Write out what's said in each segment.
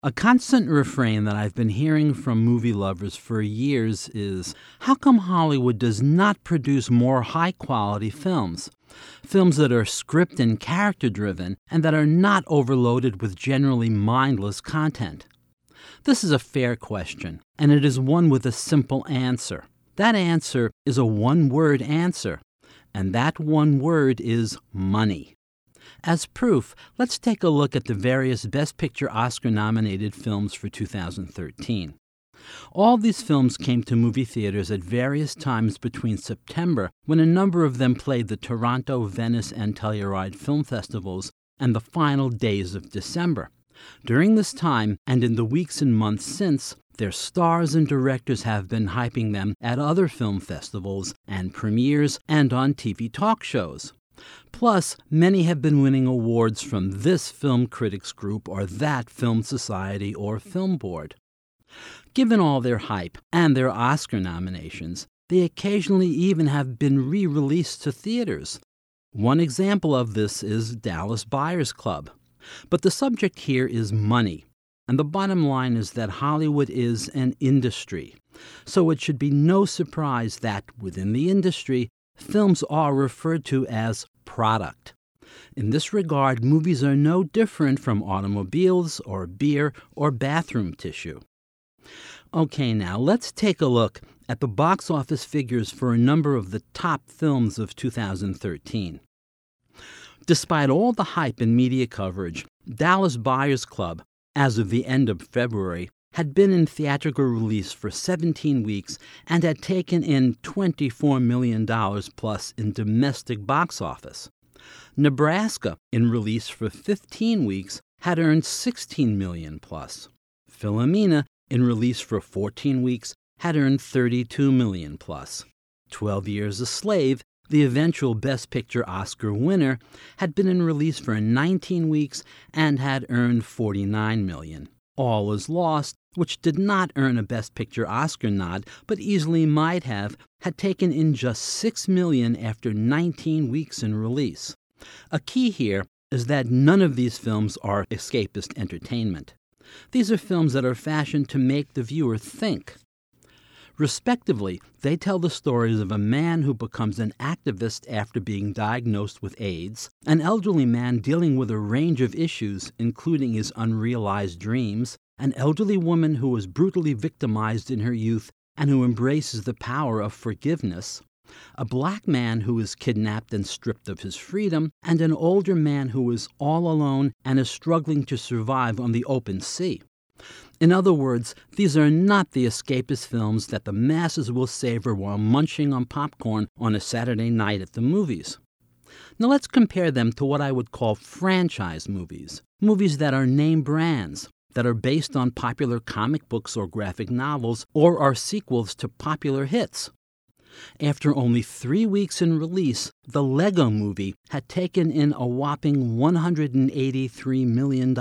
A constant refrain that I've been hearing from movie lovers for years is, how come Hollywood does not produce more high-quality films? Films that are script and character-driven and that are not overloaded with generally mindless content. This is a fair question, and it is one with a simple answer. That answer is a one-word answer, and that one word is money. As proof, let's take a look at the various Best Picture Oscar-nominated films for 2013. All these films came to movie theaters at various times between September, when a number of them played the Toronto, Venice, and Telluride film festivals, and the final days of December. During this time, and in the weeks and months since, their stars and directors have been hyping them at other film festivals and premieres and on TV talk shows. Plus, many have been winning awards from this film critics group or that film society or film board. Given all their hype and their Oscar nominations, they occasionally even have been re-released to theaters. One example of this is Dallas Buyers Club. But the subject here is money, and the bottom line is that Hollywood is an industry. So it should be no surprise that, within the industry, films are referred to as product. In this regard, movies are no different from automobiles or beer or bathroom tissue. Okay, now let's take a look at the box office figures for a number of the top films of 2013. Despite all the hype and media coverage, Dallas Buyers Club, as of the end of February, had been in theatrical release for 17 weeks and had taken in $24 million plus in domestic box office. Nebraska, in release for 15 weeks, had earned $16 million plus. Philomena, in release for 14 weeks, had earned $32 million plus. 12 Years a Slave, the eventual Best Picture Oscar winner, had been in release for 19 weeks and had earned $49 million. All Is Lost, which did not earn a Best Picture Oscar nod but easily might have, had taken in just $6 million after 19 weeks in release. A key here is that none of these films are escapist entertainment. These are films that are fashioned to make the viewer think. Respectively, they tell the stories of a man who becomes an activist after being diagnosed with AIDS, an elderly man dealing with a range of issues, including his unrealized dreams, an elderly woman who was brutally victimized in her youth and who embraces the power of forgiveness, a black man who is kidnapped and stripped of his freedom, and an older man who is all alone and is struggling to survive on the open sea. In other words, these are not the escapist films that the masses will savor while munching on popcorn on a Saturday night at the movies. Now let's compare them to what I would call franchise movies, movies that are name brands, that are based on popular comic books or graphic novels, or are sequels to popular hits. After only 3 weeks in release, the Lego Movie had taken in a whopping $183 million.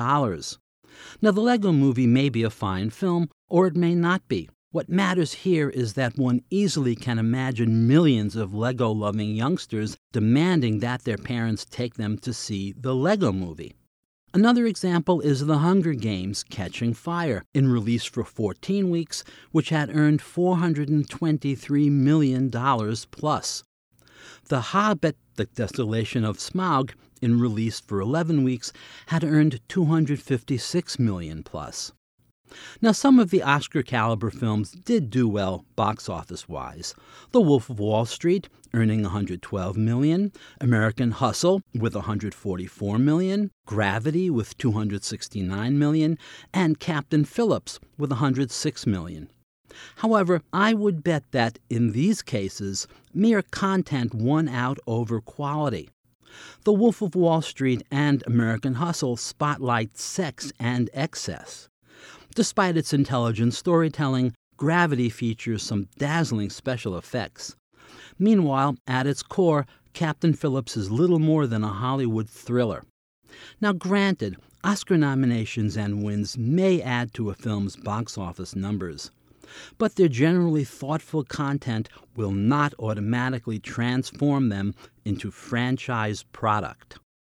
Now, the Lego Movie may be a fine film, or it may not be. What matters here is that one easily can imagine millions of Lego-loving youngsters demanding that their parents take them to see the Lego Movie. Another example is The Hunger Games: Catching Fire, in release for 14 weeks, which had earned $423 million plus. The Hobbit: The Desolation of Smaug, in release for 11 weeks, had earned $256 million plus. Now, some of the Oscar-caliber films did do well box office-wise. The Wolf of Wall Street, earning $112 million, American Hustle with $144 million, Gravity with $269 million, and Captain Phillips with $106 million. However, I would bet that, in these cases, mere content won out over quality. The Wolf of Wall Street and American Hustle spotlight sex and excess. Despite its intelligent storytelling, Gravity features some dazzling special effects. Meanwhile, at its core, Captain Phillips is little more than a Hollywood thriller. Now, granted, Oscar nominations and wins may add to a film's box office numbers, but their generally thoughtful content will not automatically transform them into franchise product.